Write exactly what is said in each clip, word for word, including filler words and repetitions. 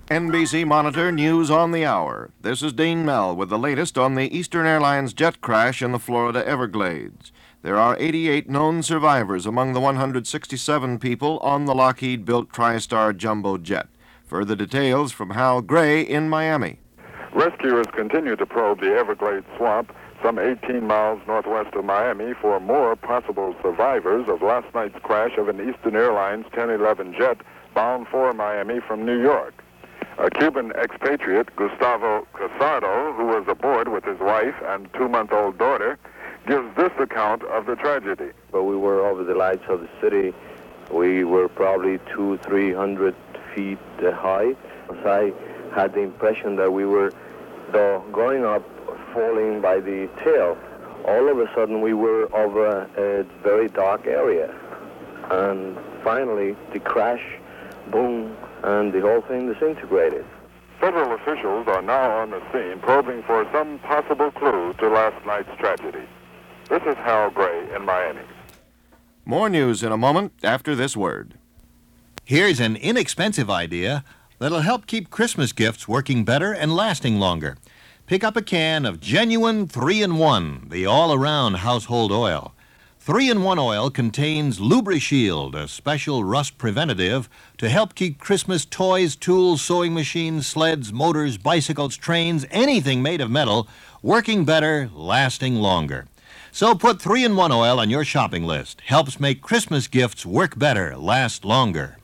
N B C Monitor News on the Hour. This is Dean Mell with the latest on the Eastern Airlines jet crash in the Florida Everglades. There are eighty-eight known survivors among the one hundred sixty-seven people on the Lockheed-built TriStar jumbo jet. Further details from Hal Gray in Miami. Rescuers continue to probe the Everglades swamp, some eighteen miles northwest of Miami, for more possible survivors of last night's crash of an Eastern Airlines ten eleven jet bound for Miami from New York. A Cuban expatriate, Gustavo Casado, who was aboard with his wife and two-month-old daughter, gives this account of the tragedy. But we were over the lights of the city. We were probably two, three hundred feet uh, high. So I had the impression that we were, though, going up, falling by the tail. All of a sudden, we were over a very dark area. And finally, the crash, boom, and the whole thing disintegrated. Federal officials are now on the scene probing for some possible clue to last night's tragedy. This is Hal Gray in Miami. More news in a moment after this word. Here's an inexpensive idea that'll help keep Christmas gifts working better and lasting longer. Pick up a can of genuine three in one, the all-around household oil. three in one oil contains LubriShield, a special rust preventative to help keep Christmas toys, tools, sewing machines, sleds, motors, bicycles, trains, anything made of metal, working better, lasting longer. So put three in one oil on your shopping list. Helps make Christmas gifts work better, last longer.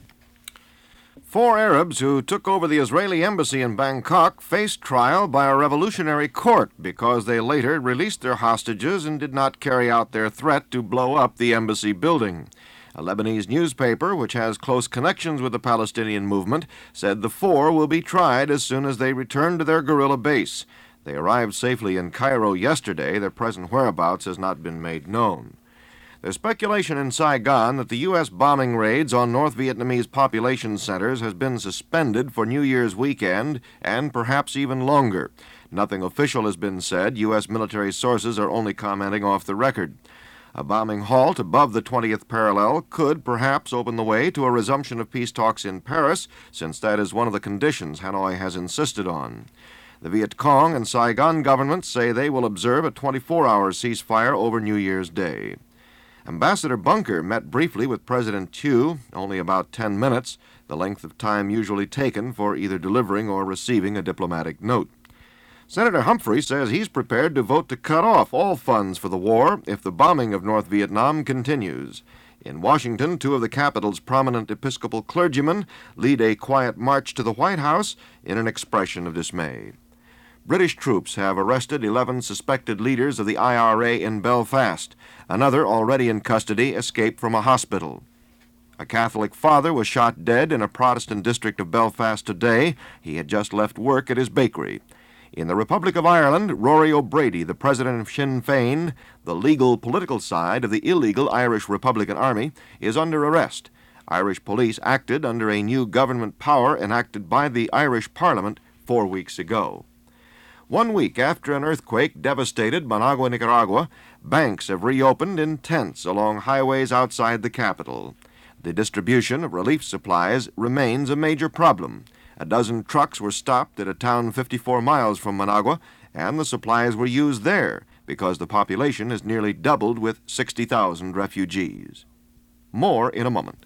Four Arabs who took over the Israeli embassy in Bangkok faced trial by a revolutionary court because they later released their hostages and did not carry out their threat to blow up the embassy building. A Lebanese newspaper, which has close connections with the Palestinian movement, said the four will be tried as soon as they return to their guerrilla base. They arrived safely in Cairo yesterday. Their present whereabouts has not been made known. There's speculation in Saigon that the U S bombing raids on North Vietnamese population centers has been suspended for New Year's weekend and perhaps even longer. Nothing official has been said. U S military sources are only commenting off the record. A bombing halt above the twentieth parallel could perhaps open the way to a resumption of peace talks in Paris, since that is one of the conditions Hanoi has insisted on. The Viet Cong and Saigon governments say they will observe a twenty-four hour ceasefire over New Year's Day. Ambassador Bunker met briefly with President Thieu, only about ten minutes, the length of time usually taken for either delivering or receiving a diplomatic note. Senator Humphrey says he's prepared to vote to cut off all funds for the war if the bombing of North Vietnam continues. In Washington, two of the capital's prominent Episcopal clergymen lead a quiet march to the White House in an expression of dismay. British troops have arrested eleven suspected leaders of the I R A in Belfast. Another, already in custody, escaped from a hospital. A Catholic father was shot dead in a Protestant district of Belfast today. He had just left work at his bakery. In the Republic of Ireland, Rory O'Brady, the president of Sinn Féin, the legal political side of the illegal Irish Republican Army, is under arrest. Irish police acted under a new government power enacted by the Irish Parliament four weeks ago. One week after an earthquake devastated Managua, Nicaragua, banks have reopened in tents along highways outside the capital. The distribution of relief supplies remains a major problem. A dozen trucks were stopped at a town fifty-four miles from Managua, and the supplies were used there because the population has nearly doubled with sixty thousand refugees. More in a moment.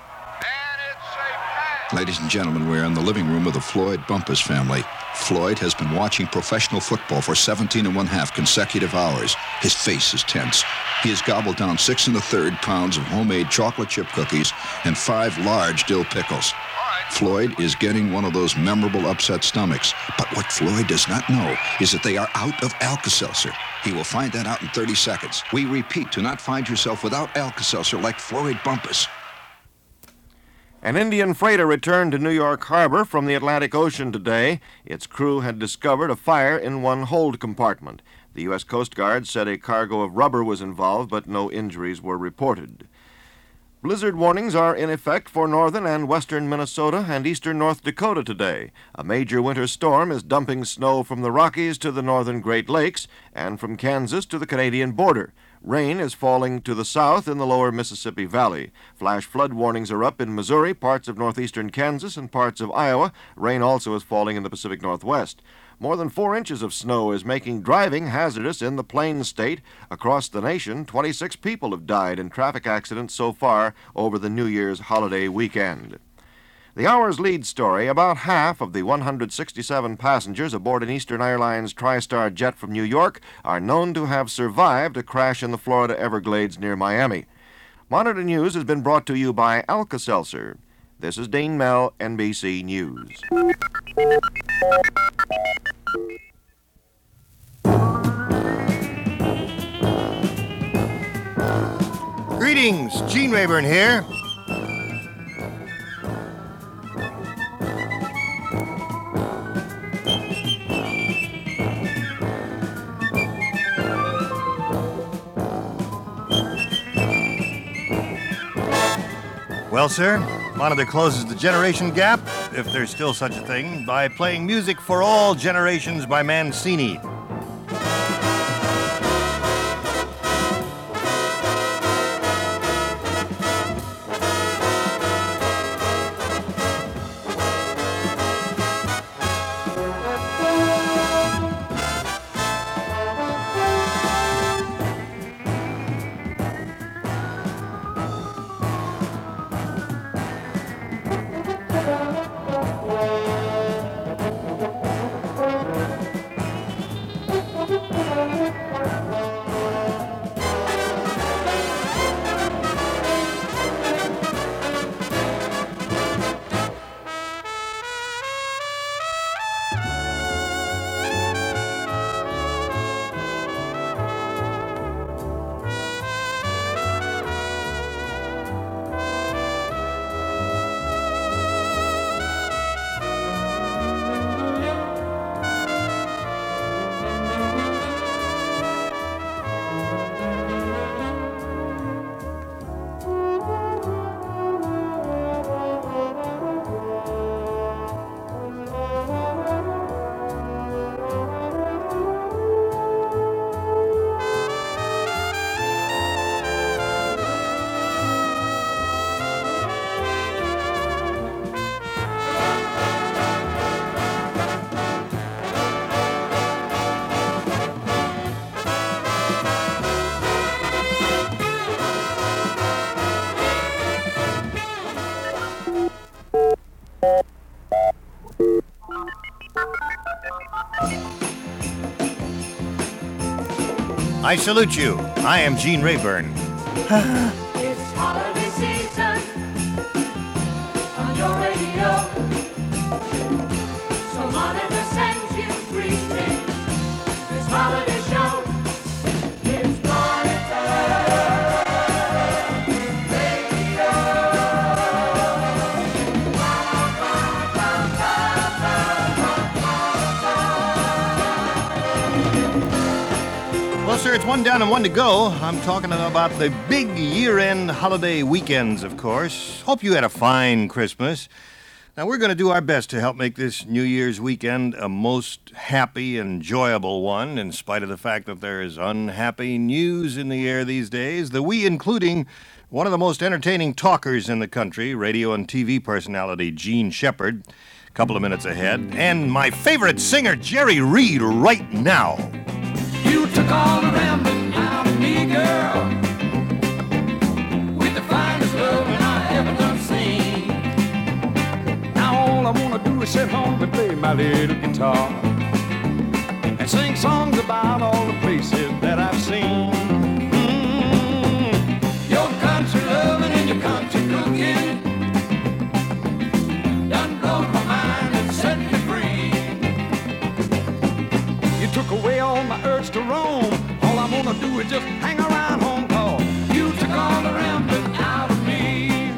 Ladies and gentlemen, we're in the living room of the Floyd Bumpus family. Floyd has been watching professional football for seventeen and one half consecutive hours. His face is tense. He has gobbled down six and a third pounds of homemade chocolate chip cookies and five large dill pickles. Floyd is getting one of those memorable upset stomachs. But what Floyd does not know is that they are out of Alka-Seltzer. He will find that out in thirty seconds. We repeat, do not find yourself without Alka-Seltzer like Floyd Bumpus. An Indian freighter returned to New York Harbor from the Atlantic Ocean today. Its crew had discovered a fire in one hold compartment. The U S Coast Guard said a cargo of rubber was involved, but no injuries were reported. Blizzard warnings are in effect for northern and western Minnesota and eastern North Dakota today. A major winter storm is dumping snow from the Rockies to the northern Great Lakes and from Kansas to the Canadian border. Rain is falling to the south in the lower Mississippi Valley. Flash flood warnings are up in Missouri, parts of northeastern Kansas, and parts of Iowa. Rain also is falling in the Pacific Northwest. More than four inches of snow is making driving hazardous in the Plains State. Across the nation, twenty-six people have died in traffic accidents so far over the New Year's holiday weekend. The hour's lead story: about half of the one hundred sixty-seven passengers aboard an Eastern Airlines TriStar jet from New York are known to have survived a crash in the Florida Everglades near Miami. Monitor News has been brought to you by Alka-Seltzer. This is Dane Mell, N B C News. Greetings, Gene Rayburn here. Well, sir, Monitor closes the generation gap, if there's still such a thing, by playing music for all generations by Mancini. I salute you. I am Gene Rayburn. It's holiday season on your radio. So Monitor sends you greetings. This holiday show. It's Monitor Radio. Well, sir, it's one down and one to go. I'm talking about the big year-end holiday weekends, of course. Hope you had a fine Christmas. Now, we're going to do our best to help make this New Year's weekend a most happy and enjoyable one, in spite of the fact that there is unhappy news in the air these days, the we including one of the most entertaining talkers in the country, radio and T V personality Gene Shepard, a couple of minutes ahead, and my favorite singer, Jerry Reed, right now. You took all the rambling out of me, girl, with the finest loving I ever done seen. Now all I wanna do is sit home and play my little guitar and sing songs about all the places that I've seen. Mm-hmm. Your country loving and your country cooking done blow my mind and set me free. You took away all my urge to roam. All I wanna do is just hang around home, cause you took all the rambling out of me.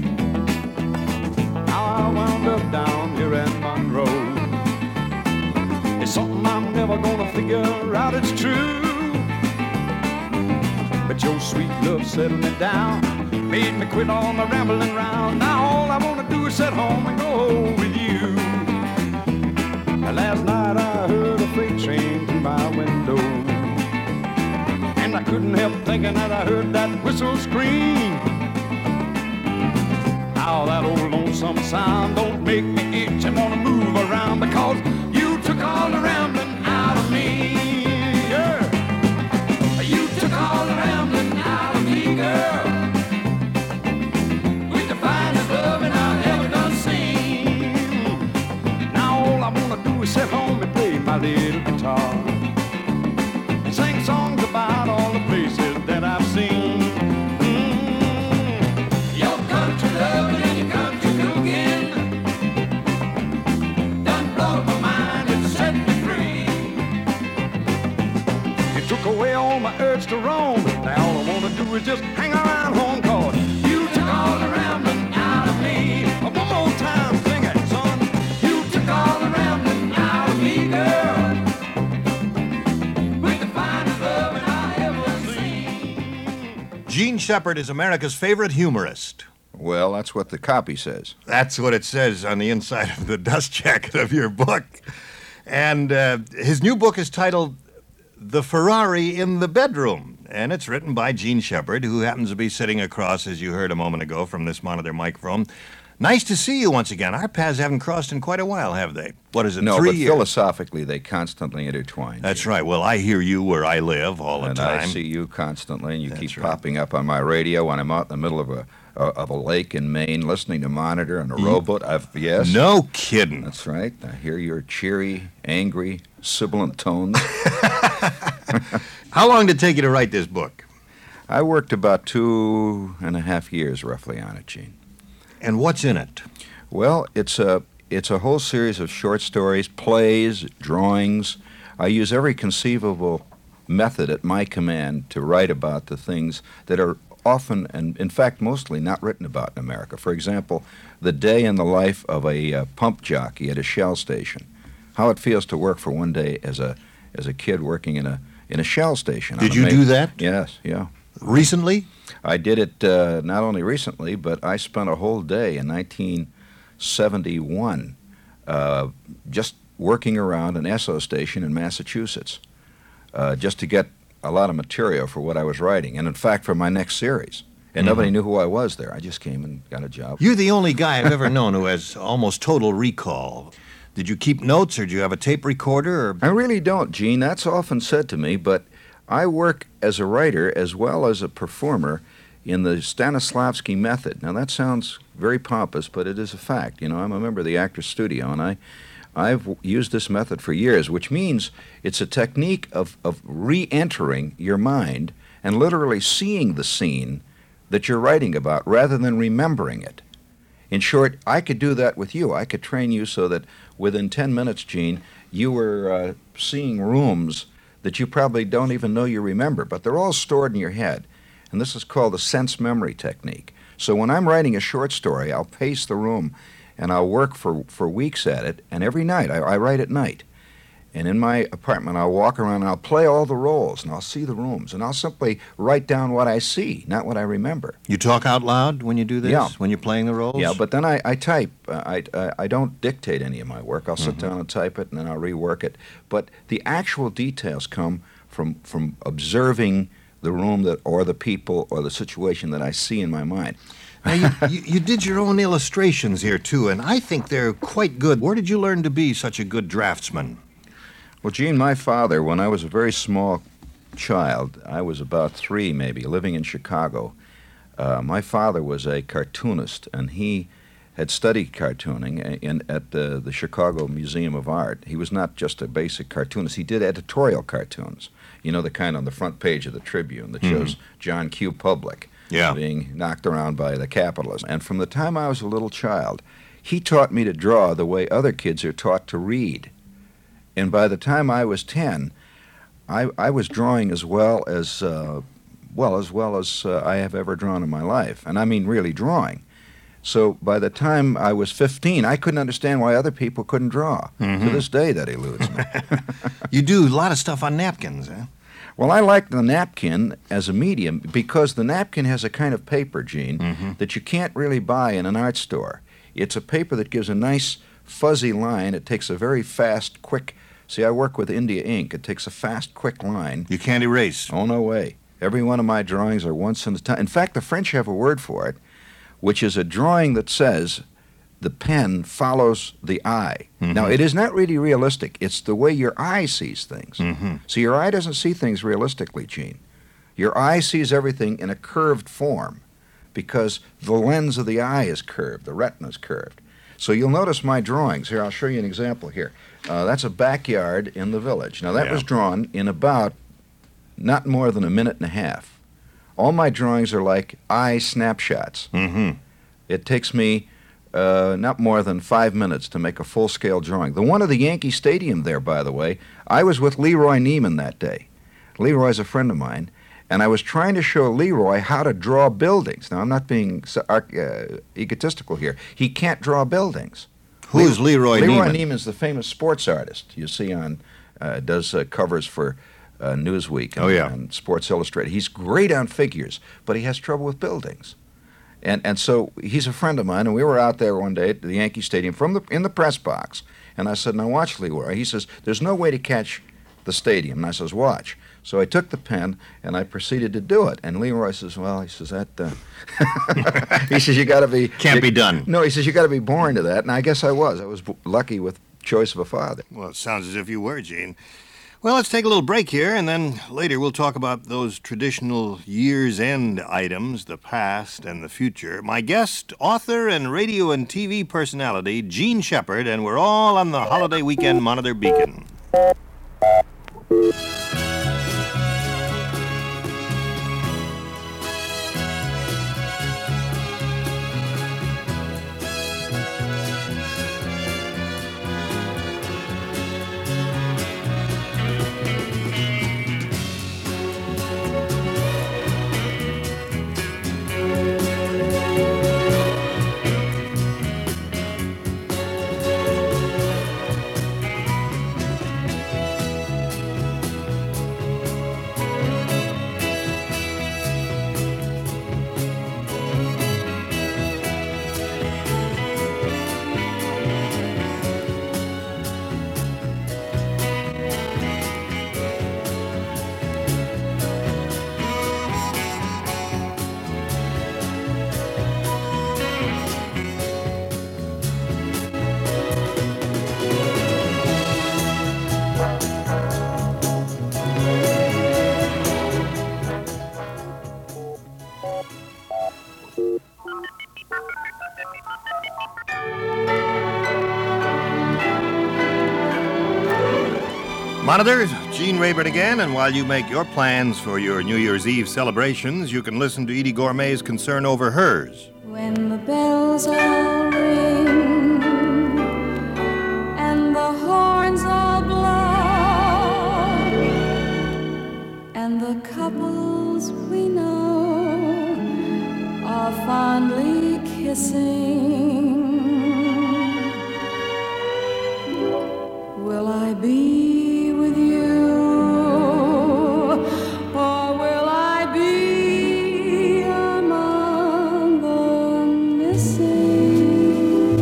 Now I wound up down here in Monroe. It's something I'm never gonna figure out, it's true. But your sweet love settled me down, made me quit all my rambling round. Now all I wanna do is sit home and go with you. Last night I heard a freight train through my window, and I couldn't help thinking that I heard that whistle scream. How that old lonesome sound don't make me itch and wanna move around, because you took all the rambling out of me. Yeah. You took all the rambling out of me, girl. With the finest loving I've ever done seen. Now all I wanna do is sit home and play my little guitar and sing songs about all the places that I've seen. Mm. Your country loving and your country cooking done blowed my mind and set me free. You took away all my urge to roam. Now all I wanna do is just hang around home, 'cause you took all the rambling out of me. One more time, sing it, son. You took all the rambling out of me, girl. With the finest loving I ever seen. Gene Shepard is America's favorite humorist. Well, that's what the copy says. That's what it says on the inside of the dust jacket of your book. And uh, his new book is titled The Ferrari in the Bedroom, and it's written by Gene Shepard, who happens to be sitting across, as you heard a moment ago, from this monitor microphone. Nice to see you once again. Our paths haven't crossed in quite a while, have they? What is it, No, three but years? philosophically, they constantly intertwine. That's right. Well, I hear you where I live all the and time. I see you constantly, and you That's keep right. popping up on my radio when I'm out in the middle of a uh, of a lake in Maine, listening to Monitor and a You- rowboat. I've yes, No kidding. that's right. I hear your cheery, angry, sibilant tones. How long did it take you to write this book? I worked about two and a half years, roughly, on it, Gene. And what's in it? Well, it's a it's a whole series of short stories, plays, drawings. I use every conceivable method at my command to write about the things that are often, and in fact mostly, not written about in America. For example, the day in the life of a uh, pump jockey at a Shell station. How it feels to work for one day as a as a kid working in a in a Shell station. on Did a you ma- do that? Yes, yeah. Recently? I did it uh, not only recently, but I spent a whole day in nineteen seventy-one uh, just working around an Esso station in Massachusetts uh, just to get a lot of material for what I was writing, and in fact for my next series. And nobody knew who I was there. I just came and got a job. You're the only guy I've ever known who has almost total recall. Did you keep notes, or do you have a tape recorder? Or... I really don't, Gene. That's often said to me, but I work as a writer as well as a performer in the Stanislavski method. Now, that sounds very pompous, but it is a fact. You know, I'm a member of the Actors Studio, and I, I've w- used this method for years, which means it's a technique of, of re-entering your mind and literally seeing the scene that you're writing about rather than remembering it. In short, I could do that with you. I could train you so that within ten minutes, Gene, you were uh, seeing rooms that you probably don't even know you remember, but they're all stored in your head. And this is called the sense memory technique. So when I'm writing a short story, I'll pace the room and I'll work for, for weeks at it, and every night, I, I write at night. And in my apartment, I'll walk around and I'll play all the roles, and I'll see the rooms, and I'll simply write down what I see, not what I remember. You talk out loud when you do this? Yeah. When you're playing the roles? Yeah, but then I, I type. Uh, I, I I don't dictate any of my work. I'll sit down and type it, and then I'll rework it. But the actual details come from from observing the room that, or the people, or the situation that I see in my mind. Now, you, you, you did your own illustrations here, too, and I think they're quite good. Where did you learn to be such a good draftsman? Well, Gene, my father, when I was a very small child, I was about three maybe, living in Chicago. Uh, my father was a cartoonist, and he had studied cartooning in, at the, the Chicago Museum of Art. He was not just a basic cartoonist. He did editorial cartoons, you know, the kind on the front page of the Tribune that shows John Q. Public Yeah. being knocked around by the capitalists. And from the time I was a little child, he taught me to draw the way other kids are taught to read. And by the time I was ten, I, I was drawing as well as uh, well as well as uh, I have ever drawn in my life, and I mean really drawing. So by the time I was fifteen, I couldn't understand why other people couldn't draw. To this day, that eludes me. You do a lot of stuff on napkins, eh? Well, I like the napkin as a medium because the napkin has a kind of paper, Gene, that you can't really buy in an art store. It's a paper that gives a nice fuzzy line. It takes a very fast, quick. See, I work with India ink. It takes a fast, quick line. You can't erase. Oh, no way. Every one of my drawings are once in a time. In fact, the French have a word for it, which is a drawing that says the pen follows the eye. Mhm. Now, it is not really realistic. It's the way your eye sees things. Mm-hmm. So your eye doesn't see things realistically, Gene. Your eye sees everything in a curved form because the lens of the eye is curved, the retina is curved. So you'll notice my drawings. Here, I'll show you an example here. Uh, that's a backyard in the village. Now, that Yeah. was drawn in about not more than a minute and a half. All my drawings are like eye snapshots. Mm-hmm. It takes me uh, not more than five minutes to make a full-scale drawing. The one of the Yankee Stadium there, by the way, I was with Leroy Neiman that day. Leroy's a friend of mine, and I was trying to show Leroy how to draw buildings. Now, I'm not being so- uh, egotistical here. He can't draw buildings. Who's Leroy Leroy Neiman? Neiman's the famous sports artist you see on, uh, does uh, covers for uh, Newsweek and, Oh, yeah. and Sports Illustrated. He's great on figures, but he has trouble with buildings. And and so he's a friend of mine, and we were out there one day at the Yankee Stadium from the in the press box, and I said, now watch, Leroy. He says, there's no way to catch the stadium. And I says, watch. So I took the pen, and I proceeded to do it. And Leroy says, well, he says, that, uh... he says, you got to be... Can't you- be done. No, he says, you got to be born to that. And I guess I was. I was b- lucky with choice of a father. Well, it sounds as if you were, Gene. Well, let's take a little break here, and then later we'll talk about those traditional year's end items, the past and the future. My guest, author and radio and T V personality, Gene Shepard, and we're all on the Holiday Weekend Monitor Beacon. Monitor, Gene Rayburn again, and while you make your plans for your New Year's Eve celebrations, you can listen to Edie Gourmet's concern over hers. When the bells all ring and the horns all blow and the couples we know are fondly kissing, will I be with you? Or will I be among the missing?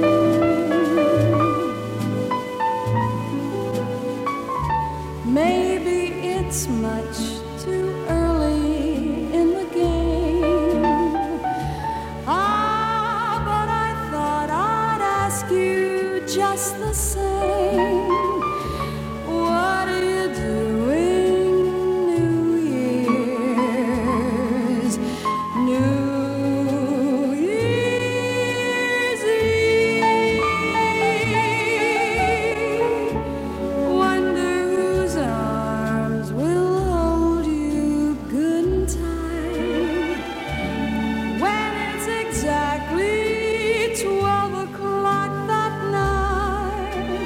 Maybe it's much too early in the game. Ah, but I thought I'd ask you just the same. What are you doing New Year's? New Year's Eve. Wonder whose arms will hold you good and tight when it's exactly twelve o'clock that night.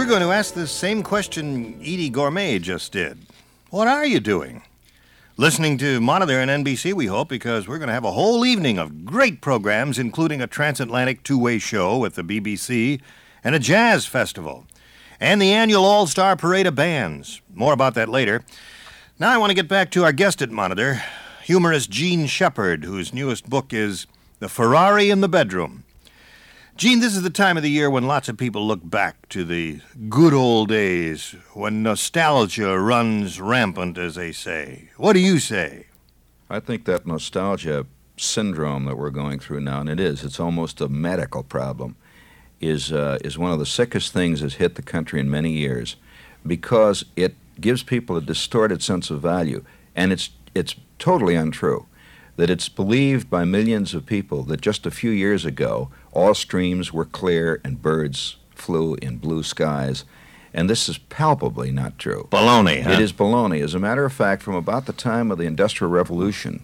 We're going to ask the same question Edie Gourmet just did. What are you doing? Listening to Monitor and N B C, we hope, because we're going to have a whole evening of great programs, including a transatlantic two-way show with the B B C and a jazz festival, and the annual All-Star Parade of Bands. More about that later. Now I want to get back to our guest at Monitor, humorist Jean Shepherd, whose newest book is The Ferrari in the Bedroom. Jean, this is the time of the year when lots of people look back to the good old days, when nostalgia runs rampant, as they say. What do you say? I think that nostalgia syndrome that we're going through now, and it is, it's almost a medical problem, is uh, is one of the sickest things that's hit the country in many years, because it gives people a distorted sense of value, and it's it's totally untrue. That it's believed by millions of people that just a few years ago, all streams were clear and birds flew in blue skies. And this is palpably not true. Baloney, huh? It is baloney. As a matter of fact, from about the time of the Industrial Revolution,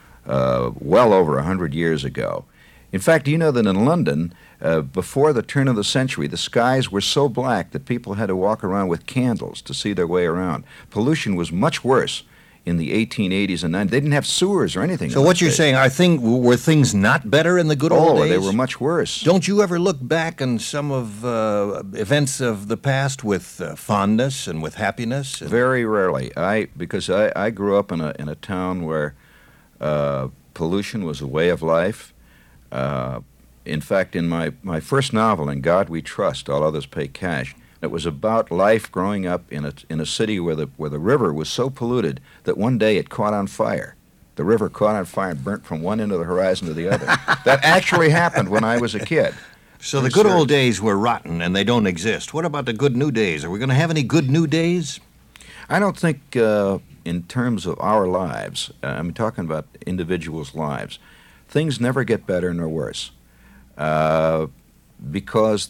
uh, well over a hundred years ago. In fact, do you know that in London, uh, before the turn of the century, the skies were so black that people had to walk around with candles to see their way around. Pollution was much worse in the eighteen eighties and nineties. They didn't have sewers or anything. So what you're saying, are thing, were things not better in the good old oh, days? they were much worse. Don't you ever look back on some of uh, events of the past with uh, fondness and with happiness? And Very rarely. I because I, I grew up in a in a town where uh, pollution was a way of life. Uh, in fact, in my, my first novel, In God We Trust, All Others Pay Cash, it was about life growing up in a in a city where the where the river was so polluted that one day it caught on fire. The river caught on fire and burnt from one end of the horizon to the other. That actually happened when I was a kid. So the good old days were rotten and they don't exist. What about the good new days? Are we going to have any good new days? I don't think, uh, in terms of our lives, uh, I'm talking about individuals' lives, things never get better nor worse, uh, because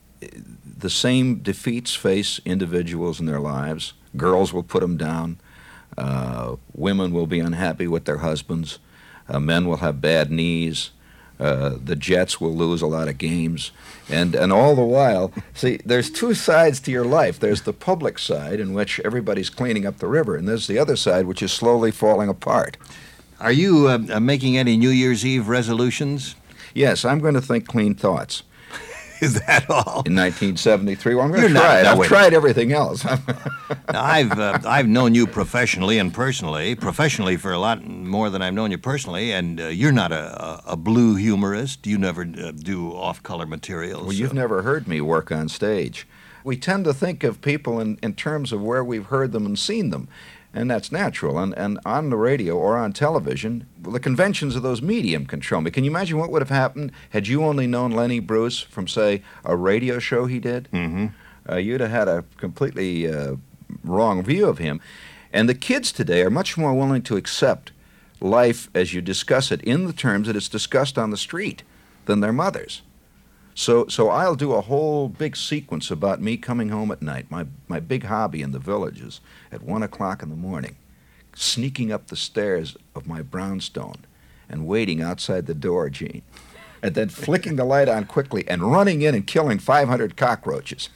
the same defeats face individuals in their lives. Girls will put them down. Uh, women will be unhappy with their husbands. Uh, men will have bad knees. Uh, the Jets will lose a lot of games. And, and all the while, see, there's two sides to your life. There's the public side, in which everybody's cleaning up the river, and there's the other side, which is slowly falling apart. Are you uh, uh, making any New Year's Eve resolutions? Yes, I'm going to think clean thoughts. Is that all? In nineteen seventy-three, well, I'm going You're to not- try it. no, I've wait. tried everything else. Now, I've uh, I've known you professionally and personally, professionally for a lot more than I've known you personally, and uh, you're not a, a, a blue humorist. You never uh, do off-color materials. Well, you've so- never heard me work on stage. We tend to think of people in, in terms of where we've heard them and seen them, and that's natural. And, and on the radio or on television, well, the conventions of those medium control me. Can you imagine what would have happened had you only known Lenny Bruce from, say, a radio show he did? Mm-hmm. Uh, you'd have had a completely uh, wrong view of him. And the kids today are much more willing to accept life as you discuss it in the terms that it's discussed on the street than their mothers. So so I'll do a whole big sequence about me coming home at night. My, my big hobby in the village is at one o'clock in the morning, sneaking up the stairs of my brownstone and waiting outside the door, Gene, and then flicking the light on quickly and running in and killing five hundred cockroaches.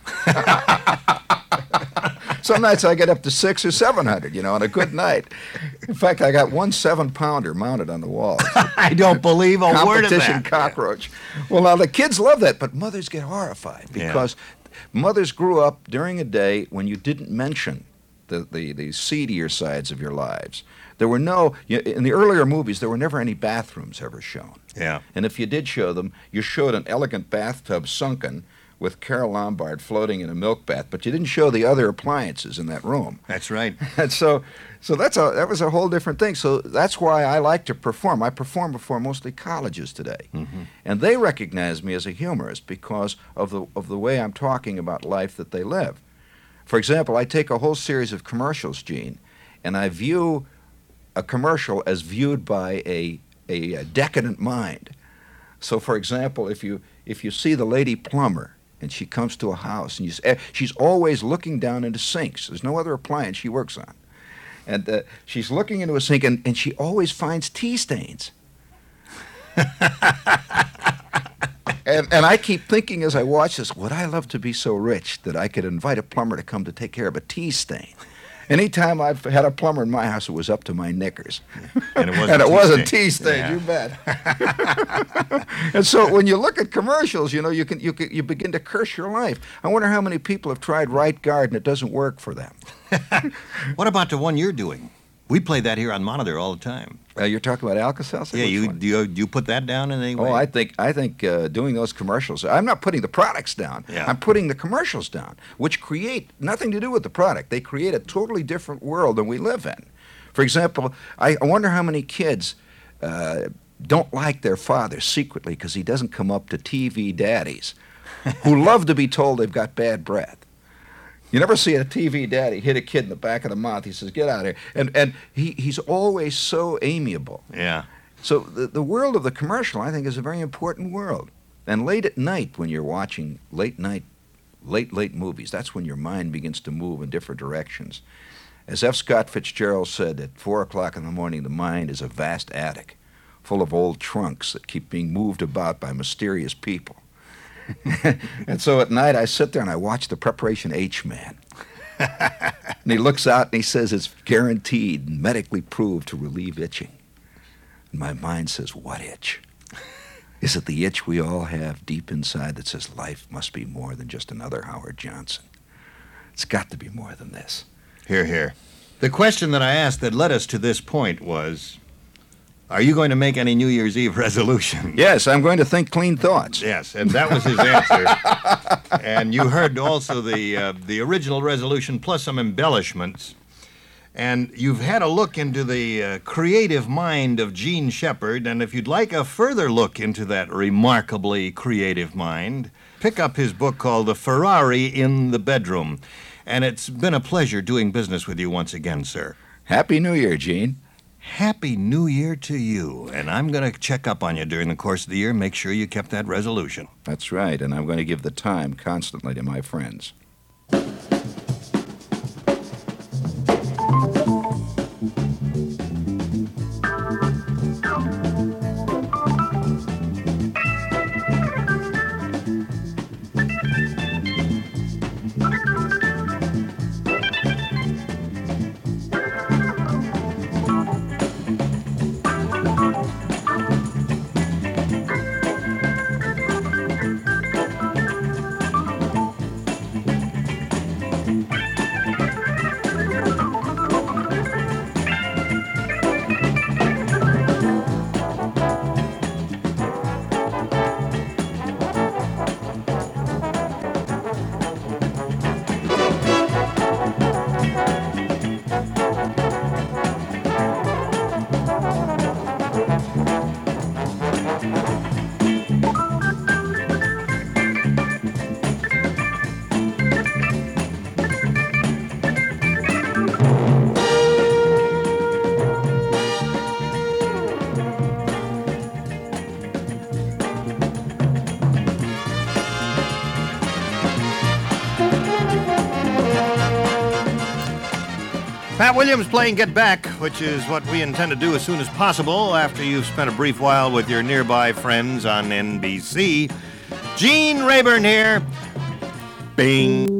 Some nights I get up to six or seven hundred, you know, on a good night. In fact, I got one seven-pounder mounted on the wall. I don't believe a word of Competition that. cockroach. Well, now the kids love that, but mothers get horrified Yeah. because mothers grew up during a day when you didn't mention the, the, the seedier sides of your lives. There were no, you- in the earlier movies, there were never any bathrooms ever shown. Yeah. And if you did show them, you showed an elegant bathtub sunken with Carol Lombard floating in a milk bath, but you didn't show the other appliances in that room. That's right. And so, so that's a that was a whole different thing. So that's why I like to perform. I perform before mostly colleges today, Mm-hmm. and they recognize me as a humorist because of the of the way I'm talking about life that they live. For example, I take a whole series of commercials, Gene, and I view a commercial as viewed by a a, a decadent mind. So, for example, if you if you see the lady plumber, and she comes to a house, and you, s- she's always looking down into sinks. There's no other appliance she works on. And uh, she's looking into a sink, and, and she always finds tea stains. And, and I keep thinking as I watch this, would I love to be so rich that I could invite a plumber to come to take care of a tea stain? Anytime I've had a plumber in my house, it was up to my knickers. And it wasn't, and it tea, wasn't stain. tea stain, Yeah. you bet. And so when you look at commercials, you know, you can you can, you begin to curse your life. I wonder how many people have tried Right Guard and it doesn't work for them. What about the one you're doing? We play that here on Monitor all the time. Uh, you're talking about Alka-Seltzer? Yeah, Which you one? do you, do you put that down in any way? Oh, I think I think uh, doing those commercials. I'm not putting the products down. Yeah. I'm putting the commercials down, which create nothing to do with the product. They create a totally different world than we live in. For example, I, I wonder how many kids uh, don't like their father secretly because he doesn't come up to T V daddies who love to be told they've got bad breath. You never see a T V daddy hit a kid in the back of the mouth. He says, "Get out of here," and and he he's always so amiable. Yeah. So the, the world of the commercial, I think, is a very important world. And late at night, when you're watching late night, late, late movies, that's when your mind begins to move in different directions. As F. Scott Fitzgerald said, at four o'clock in the morning, the mind is a vast attic full of old trunks that keep being moved about by mysterious people. And so at night, I sit there and I watch the Preparation H Man. And he looks out and he says, "It's guaranteed and medically proved to relieve itching." And my mind says, what itch? Is it the itch we all have deep inside that says life must be more than just another Howard Johnson? It's got to be more than this. Here, here. The question that I asked that led us to this point was, are you going to make any New Year's Eve resolution? Yes, I'm going to think clean thoughts. Yes, and that was his answer. And you heard also the uh, the original resolution plus some embellishments. And you've had a look into the uh, creative mind of Gene Shepard, and if you'd like a further look into that remarkably creative mind, pick up his book called The Ferrari in the Bedroom. And it's been a pleasure doing business with you once again, sir. Happy New Year, Gene. Happy New Year to you. And I'm going to check up on you during the course of the year, make sure you kept that resolution. That's right, and I'm going to give the time constantly to my friends. Pat Williams playing Get Back, which is what we intend to do as soon as possible after you've spent a brief while with your nearby friends on N B C. Gene Rayburn here. Bing.